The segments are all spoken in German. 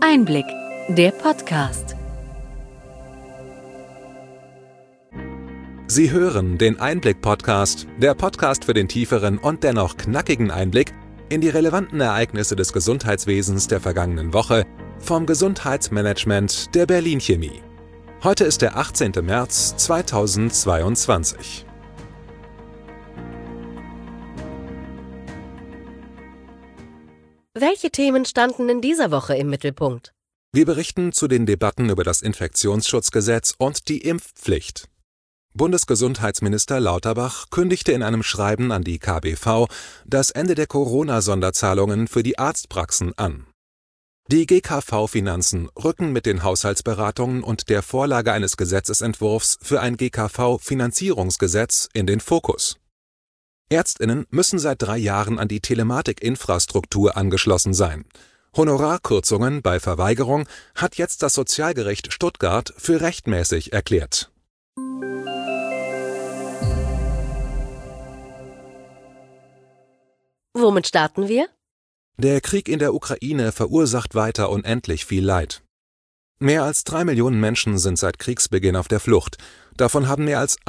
Einblick, der Podcast. Sie hören den Einblick-Podcast, der Podcast für den tieferen und dennoch knackigen Einblick in die relevanten Ereignisse des Gesundheitswesens der vergangenen Woche vom Gesundheitsmanagement der Berlin Chemie. Heute ist der 18. März 2022. Welche Themen standen in dieser Woche im Mittelpunkt? Wir berichten zu den Debatten über das Infektionsschutzgesetz und die Impfpflicht. Bundesgesundheitsminister Lauterbach kündigte in einem Schreiben an die KBV das Ende der Corona-Sonderzahlungen für die Arztpraxen an. Die GKV-Finanzen rücken mit den Haushaltsberatungen und der Vorlage eines Gesetzesentwurfs für ein GKV-Finanzierungsgesetz in den Fokus. ÄrztInnen müssen seit 3 Jahren an die Telematikinfrastruktur angeschlossen sein. Honorarkürzungen bei Verweigerung hat jetzt das Sozialgericht Stuttgart für rechtmäßig erklärt. Womit starten wir? Der Krieg in der Ukraine verursacht weiter unendlich viel Leid. Mehr als 3 Millionen Menschen sind seit Kriegsbeginn auf der Flucht. Davon haben mehr als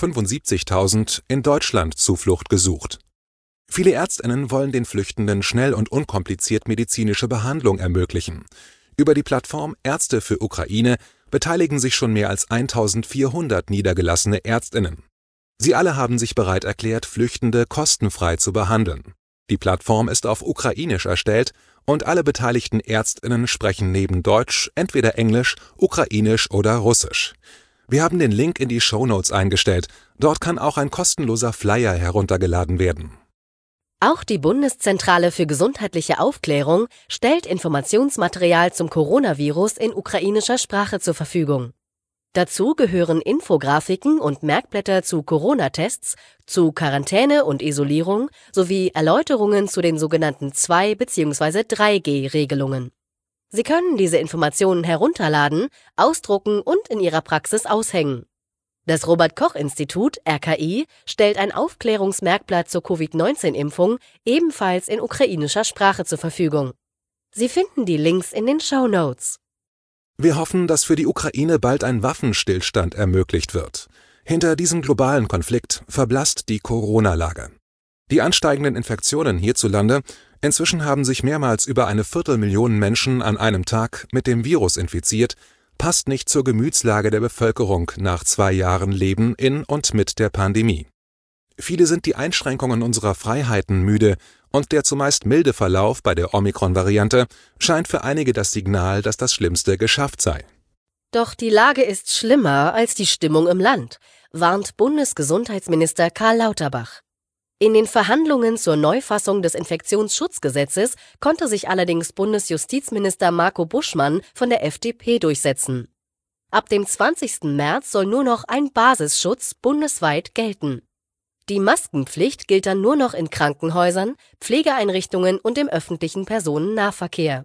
175.000 in Deutschland Zuflucht gesucht. Viele ÄrztInnen wollen den Flüchtenden schnell und unkompliziert medizinische Behandlung ermöglichen. Über die Plattform Ärzte für Ukraine beteiligen sich schon mehr als 1.400 niedergelassene ÄrztInnen. Sie alle haben sich bereit erklärt, Flüchtende kostenfrei zu behandeln. Die Plattform ist auf Ukrainisch erstellt und alle beteiligten ÄrztInnen sprechen neben Deutsch entweder Englisch, Ukrainisch oder Russisch. Wir haben den Link in die Shownotes eingestellt. Dort kann auch ein kostenloser Flyer heruntergeladen werden. Auch die Bundeszentrale für gesundheitliche Aufklärung stellt Informationsmaterial zum Coronavirus in ukrainischer Sprache zur Verfügung. Dazu gehören Infografiken und Merkblätter zu Corona-Tests, zu Quarantäne und Isolierung sowie Erläuterungen zu den sogenannten 2- bzw. 3G-Regelungen. Sie können diese Informationen herunterladen, ausdrucken und in Ihrer Praxis aushängen. Das Robert-Koch-Institut, RKI, stellt ein Aufklärungsmerkblatt zur Covid-19-Impfung ebenfalls in ukrainischer Sprache zur Verfügung. Sie finden die Links in den Shownotes. Wir hoffen, dass für die Ukraine bald ein Waffenstillstand ermöglicht wird. Hinter diesem globalen Konflikt verblasst die Corona-Lage. Die ansteigenden Infektionen hierzulande, inzwischen haben sich mehrmals über 250.000 Menschen an einem Tag mit dem Virus infiziert, passt nicht zur Gemütslage der Bevölkerung nach 2 Jahren Leben in und mit der Pandemie. Viele sind die Einschränkungen unserer Freiheiten müde und der zumeist milde Verlauf bei der Omikron-Variante scheint für einige das Signal, dass das Schlimmste geschafft sei. Doch die Lage ist schlimmer als die Stimmung im Land, warnt Bundesgesundheitsminister Karl Lauterbach. In den Verhandlungen zur Neufassung des Infektionsschutzgesetzes konnte sich allerdings Bundesjustizminister Marco Buschmann von der FDP durchsetzen. Ab dem 20. März soll nur noch ein Basisschutz bundesweit gelten. Die Maskenpflicht gilt dann nur noch in Krankenhäusern, Pflegeeinrichtungen und im öffentlichen Personennahverkehr.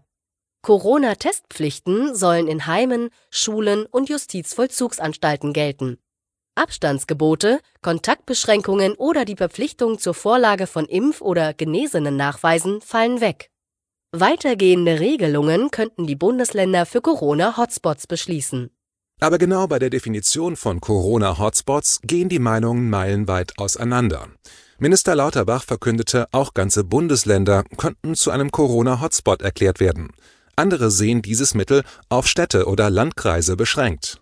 Corona-Testpflichten sollen in Heimen, Schulen und Justizvollzugsanstalten gelten. Abstandsgebote, Kontaktbeschränkungen oder die Verpflichtung zur Vorlage von Impf- oder Genesenen-Nachweisen fallen weg. Weitergehende Regelungen könnten die Bundesländer für Corona-Hotspots beschließen. Aber genau bei der Definition von Corona-Hotspots gehen die Meinungen meilenweit auseinander. Minister Lauterbach verkündete, auch ganze Bundesländer könnten zu einem Corona-Hotspot erklärt werden. Andere sehen dieses Mittel auf Städte oder Landkreise beschränkt.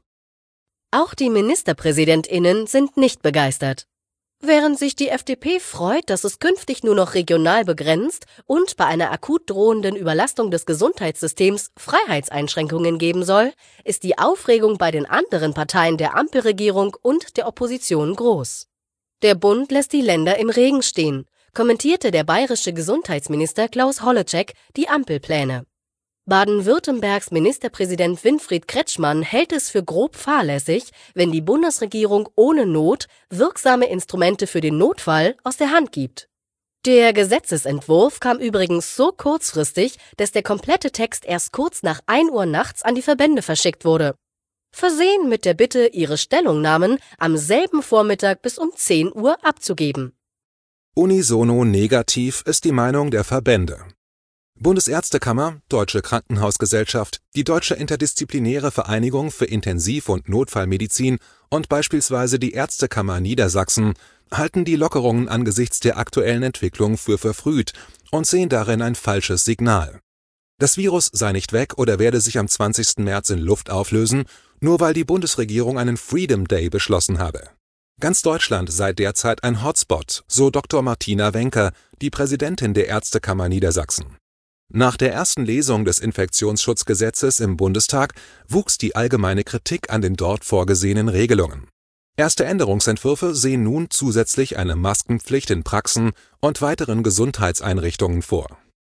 Auch die MinisterpräsidentInnen sind nicht begeistert. Während sich die FDP freut, dass es künftig nur noch regional begrenzt und bei einer akut drohenden Überlastung des Gesundheitssystems Freiheitseinschränkungen geben soll, ist die Aufregung bei den anderen Parteien der Ampelregierung und der Opposition groß. Der Bund lässt die Länder im Regen stehen, kommentierte der bayerische Gesundheitsminister Klaus Holleczek die Ampelpläne. Baden-Württembergs Ministerpräsident Winfried Kretschmann hält es für grob fahrlässig, wenn die Bundesregierung ohne Not wirksame Instrumente für den Notfall aus der Hand gibt. Der Gesetzesentwurf kam übrigens so kurzfristig, dass der komplette Text erst kurz nach 1 Uhr nachts an die Verbände verschickt wurde. Versehen mit der Bitte, ihre Stellungnahmen am selben Vormittag bis um 10 Uhr abzugeben. Unisono negativ ist die Meinung der Verbände. Bundesärztekammer, Deutsche Krankenhausgesellschaft, die Deutsche Interdisziplinäre Vereinigung für Intensiv- und Notfallmedizin und beispielsweise die Ärztekammer Niedersachsen halten die Lockerungen angesichts der aktuellen Entwicklung für verfrüht und sehen darin ein falsches Signal. Das Virus sei nicht weg oder werde sich am 20. März in Luft auflösen, nur weil die Bundesregierung einen Freedom Day beschlossen habe. Ganz Deutschland sei derzeit ein Hotspot, so Dr. Martina Wenker, die Präsidentin der Ärztekammer Niedersachsen. Nach der ersten Lesung des Infektionsschutzgesetzes im Bundestag wuchs die allgemeine Kritik an den dort vorgesehenen Regelungen. Erste Änderungsentwürfe sehen nun zusätzlich eine Maskenpflicht in Praxen und weiteren Gesundheitseinrichtungen vor.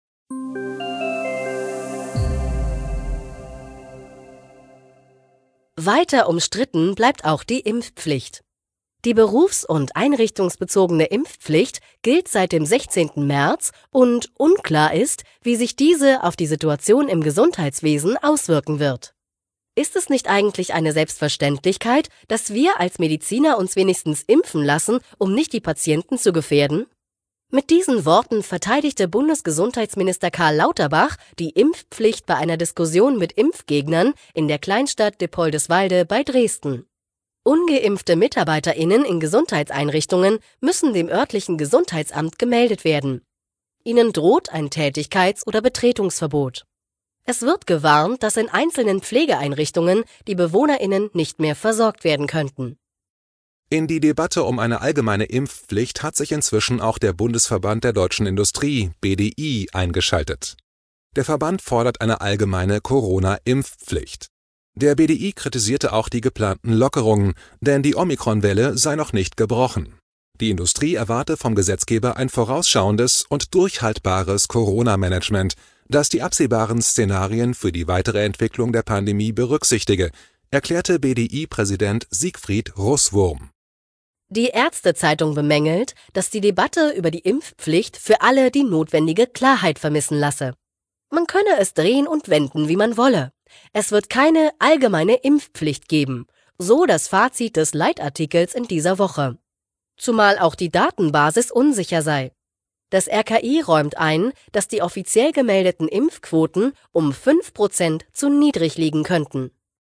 Weiter umstritten bleibt auch die Impfpflicht. Die berufs- und einrichtungsbezogene Impfpflicht gilt seit dem 16. März und unklar ist, wie sich diese auf die Situation im Gesundheitswesen auswirken wird. Ist es nicht eigentlich eine Selbstverständlichkeit, dass wir als Mediziner uns wenigstens impfen lassen, um nicht die Patienten zu gefährden? Mit diesen Worten verteidigte Bundesgesundheitsminister Karl Lauterbach die Impfpflicht bei einer Diskussion mit Impfgegnern in der Kleinstadt Dippoldeswalde bei Dresden. Ungeimpfte MitarbeiterInnen in Gesundheitseinrichtungen müssen dem örtlichen Gesundheitsamt gemeldet werden. Ihnen droht ein Tätigkeits- oder Betretungsverbot. Es wird gewarnt, dass in einzelnen Pflegeeinrichtungen die BewohnerInnen nicht mehr versorgt werden könnten. In die Debatte um eine allgemeine Impfpflicht hat sich inzwischen auch der Bundesverband der Deutschen Industrie, BDI, eingeschaltet. Der Verband fordert eine allgemeine Corona-Impfpflicht. Der BDI kritisierte auch die geplanten Lockerungen, denn die Omikron-Welle sei noch nicht gebrochen. Die Industrie erwarte vom Gesetzgeber ein vorausschauendes und durchhaltbares Corona-Management, das die absehbaren Szenarien für die weitere Entwicklung der Pandemie berücksichtige, erklärte BDI-Präsident Siegfried Russwurm. Die Ärztezeitung bemängelt, dass die Debatte über die Impfpflicht für alle die notwendige Klarheit vermissen lasse. Man könne es drehen und wenden, wie man wolle. Es wird keine allgemeine Impfpflicht geben, so das Fazit des Leitartikels in dieser Woche. Zumal auch die Datenbasis unsicher sei. Das RKI räumt ein, dass die offiziell gemeldeten Impfquoten um 5% zu niedrig liegen könnten.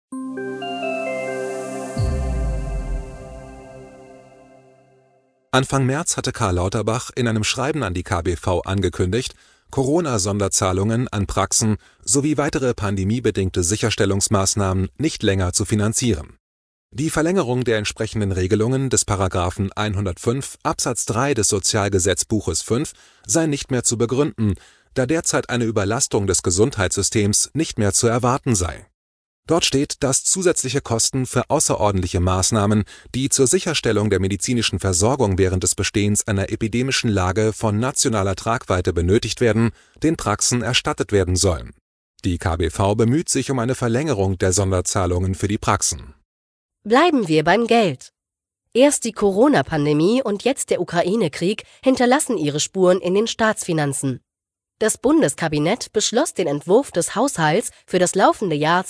Anfang März hatte Karl Lauterbach in einem Schreiben an die KBV angekündigt, Corona-Sonderzahlungen an Praxen sowie weitere pandemiebedingte Sicherstellungsmaßnahmen nicht länger zu finanzieren. Die Verlängerung der entsprechenden Regelungen des § 105 Absatz 3 des Sozialgesetzbuches 5 sei nicht mehr zu begründen, da derzeit eine Überlastung des Gesundheitssystems nicht mehr zu erwarten sei. Dort steht, dass zusätzliche Kosten für außerordentliche Maßnahmen, die zur Sicherstellung der medizinischen Versorgung während des Bestehens einer epidemischen Lage von nationaler Tragweite benötigt werden, den Praxen erstattet werden sollen. Die KBV bemüht sich um eine Verlängerung der Sonderzahlungen für die Praxen. Bleiben wir beim Geld. Erst die Corona-Pandemie und jetzt der Ukraine-Krieg hinterlassen ihre Spuren in den Staatsfinanzen. Das Bundeskabinett beschloss den Entwurf des Haushalts für das laufende Jahr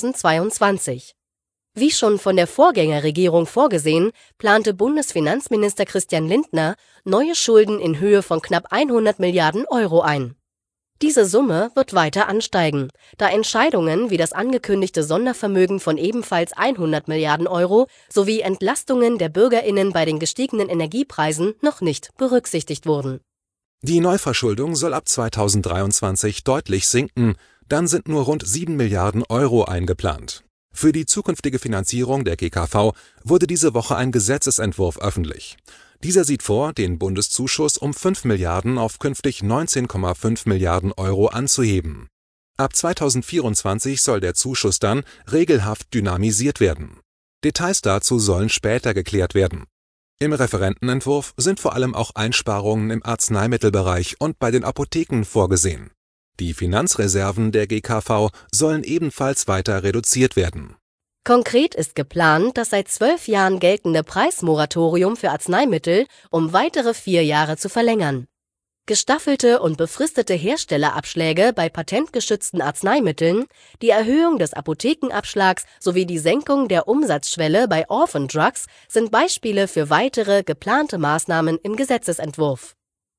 2022. Wie schon von der Vorgängerregierung vorgesehen, plante Bundesfinanzminister Christian Lindner neue Schulden in Höhe von knapp 100 Milliarden Euro ein. Diese Summe wird weiter ansteigen, da Entscheidungen wie das angekündigte Sondervermögen von ebenfalls 100 Milliarden Euro sowie Entlastungen der BürgerInnen bei den gestiegenen Energiepreisen noch nicht berücksichtigt wurden. Die Neuverschuldung soll ab 2023 deutlich sinken, dann sind nur rund 7 Milliarden Euro eingeplant. Für die zukünftige Finanzierung der GKV wurde diese Woche ein Gesetzesentwurf öffentlich. Dieser sieht vor, den Bundeszuschuss um 5 Milliarden auf künftig 19,5 Milliarden Euro anzuheben. Ab 2024 soll der Zuschuss dann regelhaft dynamisiert werden. Details dazu sollen später geklärt werden. Im Referentenentwurf sind vor allem auch Einsparungen im Arzneimittelbereich und bei den Apotheken vorgesehen. Die Finanzreserven der GKV sollen ebenfalls weiter reduziert werden. Konkret ist geplant, das seit 12 Jahren geltende Preismoratorium für Arzneimittel um weitere 4 Jahre zu verlängern. Gestaffelte und befristete Herstellerabschläge bei patentgeschützten Arzneimitteln, die Erhöhung des Apothekenabschlags sowie die Senkung der Umsatzschwelle bei Orphan Drugs sind Beispiele für weitere geplante Maßnahmen im Gesetzesentwurf.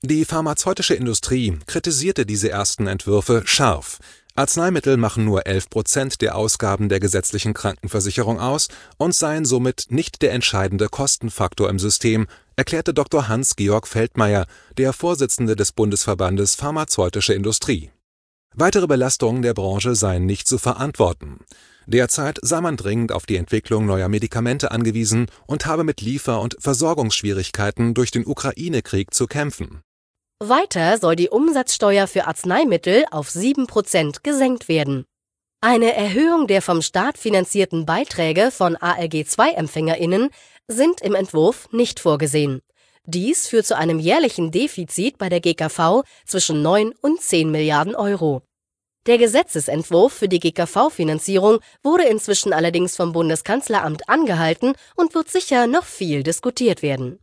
Die pharmazeutische Industrie kritisierte diese ersten Entwürfe scharf. Arzneimittel machen nur 11% der Ausgaben der gesetzlichen Krankenversicherung aus und seien somit nicht der entscheidende Kostenfaktor im System, erklärte Dr. Hans-Georg Feldmayer, der Vorsitzende des Bundesverbandes Pharmazeutische Industrie. Weitere Belastungen der Branche seien nicht zu verantworten. Derzeit sei man dringend auf die Entwicklung neuer Medikamente angewiesen und habe mit Liefer- und Versorgungsschwierigkeiten durch den Ukraine-Krieg zu kämpfen. Weiter soll die Umsatzsteuer für Arzneimittel auf 7% gesenkt werden. Eine Erhöhung der vom Staat finanzierten Beiträge von ALG-II-EmpfängerInnen sind im Entwurf nicht vorgesehen. Dies führt zu einem jährlichen Defizit bei der GKV zwischen 9 und 10 Milliarden Euro. Der Gesetzesentwurf für die GKV-Finanzierung wurde inzwischen allerdings vom Bundeskanzleramt angehalten und wird sicher noch viel diskutiert werden.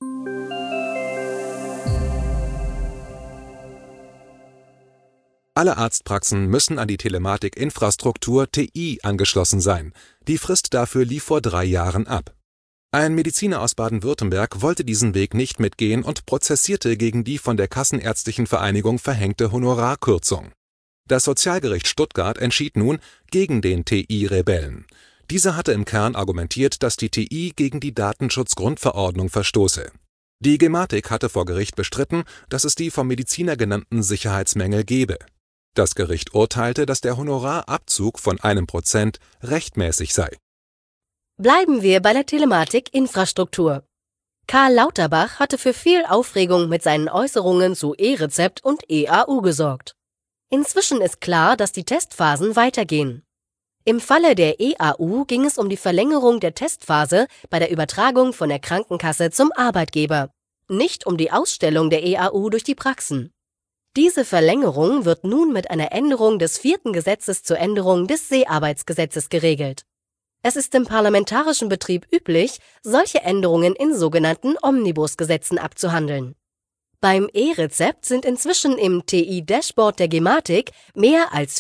Alle Arztpraxen müssen an die Telematikinfrastruktur TI angeschlossen sein. Die Frist dafür lief vor 3 Jahren ab. Ein Mediziner aus Baden-Württemberg wollte diesen Weg nicht mitgehen und prozessierte gegen die von der Kassenärztlichen Vereinigung verhängte Honorarkürzung. Das Sozialgericht Stuttgart entschied nun gegen den TI-Rebellen. Dieser hatte im Kern argumentiert, dass die TI gegen die Datenschutzgrundverordnung verstoße. Die Gematik hatte vor Gericht bestritten, dass es die vom Mediziner genannten Sicherheitsmängel gebe. Das Gericht urteilte, dass der Honorarabzug von 1% rechtmäßig sei. Bleiben wir bei der Telematikinfrastruktur. Karl Lauterbach hatte für viel Aufregung mit seinen Äußerungen zu E-Rezept und EAU gesorgt. Inzwischen ist klar, dass die Testphasen weitergehen. Im Falle der EAU ging es um die Verlängerung der Testphase bei der Übertragung von der Krankenkasse zum Arbeitgeber, nicht um die Ausstellung der EAU durch die Praxen. Diese Verlängerung wird nun mit einer Änderung des 4. Gesetzes zur Änderung des Seearbeitsgesetzes geregelt. Es ist im parlamentarischen Betrieb üblich, solche Änderungen in sogenannten Omnibusgesetzen abzuhandeln. Beim E-Rezept sind inzwischen im TI-Dashboard der Gematik mehr als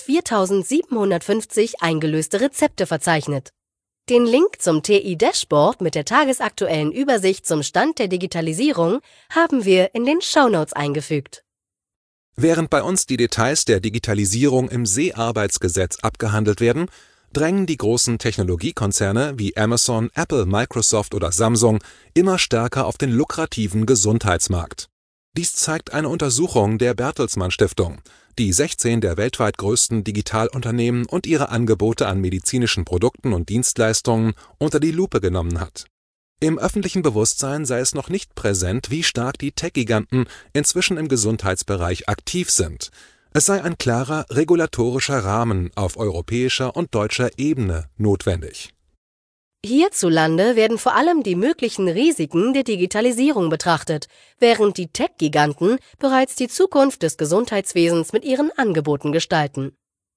4.750 eingelöste Rezepte verzeichnet. Den Link zum TI-Dashboard mit der tagesaktuellen Übersicht zum Stand der Digitalisierung haben wir in den Shownotes eingefügt. Während bei uns die Details der Digitalisierung im Seearbeitsgesetz abgehandelt werden, drängen die großen Technologiekonzerne wie Amazon, Apple, Microsoft oder Samsung immer stärker auf den lukrativen Gesundheitsmarkt. Dies zeigt eine Untersuchung der Bertelsmann Stiftung, die 16 der weltweit größten Digitalunternehmen und ihre Angebote an medizinischen Produkten und Dienstleistungen unter die Lupe genommen hat. Im öffentlichen Bewusstsein sei es noch nicht präsent, wie stark die Tech-Giganten inzwischen im Gesundheitsbereich aktiv sind. Es sei ein klarer regulatorischer Rahmen auf europäischer und deutscher Ebene notwendig. Hierzulande werden vor allem die möglichen Risiken der Digitalisierung betrachtet, während die Tech-Giganten bereits die Zukunft des Gesundheitswesens mit ihren Angeboten gestalten.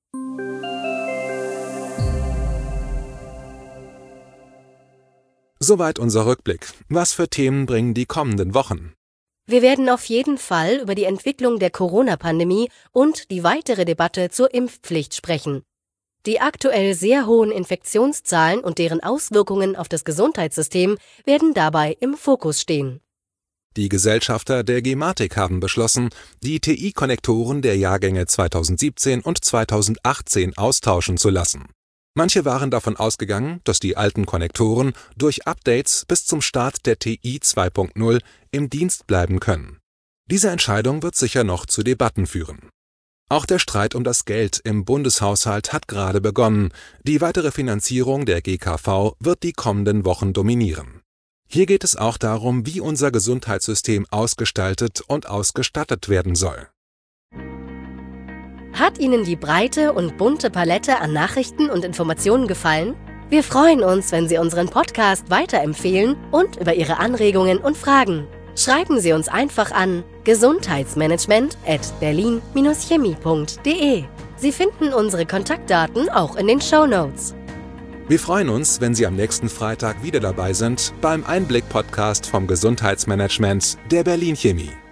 Soweit unser Rückblick. Was für Themen bringen die kommenden Wochen? Wir werden auf jeden Fall über die Entwicklung der Corona-Pandemie und die weitere Debatte zur Impfpflicht sprechen. Die aktuell sehr hohen Infektionszahlen und deren Auswirkungen auf das Gesundheitssystem werden dabei im Fokus stehen. Die Gesellschafter der Gematik haben beschlossen, die TI-Konnektoren der Jahrgänge 2017 und 2018 austauschen zu lassen. Manche waren davon ausgegangen, dass die alten Konnektoren durch Updates bis zum Start der TI 2.0 im Dienst bleiben können. Diese Entscheidung wird sicher noch zu Debatten führen. Auch der Streit um das Geld im Bundeshaushalt hat gerade begonnen. Die weitere Finanzierung der GKV wird die kommenden Wochen dominieren. Hier geht es auch darum, wie unser Gesundheitssystem ausgestaltet und ausgestattet werden soll. Hat Ihnen die breite und bunte Palette an Nachrichten und Informationen gefallen? Wir freuen uns, wenn Sie unseren Podcast weiterempfehlen und über Ihre Anregungen und Fragen. Schreiben Sie uns einfach an gesundheitsmanagement@berlin-chemie.de. Sie finden unsere Kontaktdaten auch in den Shownotes. Wir freuen uns, wenn Sie am nächsten Freitag wieder dabei sind beim Einblick-Podcast vom Gesundheitsmanagement der Berlin Chemie.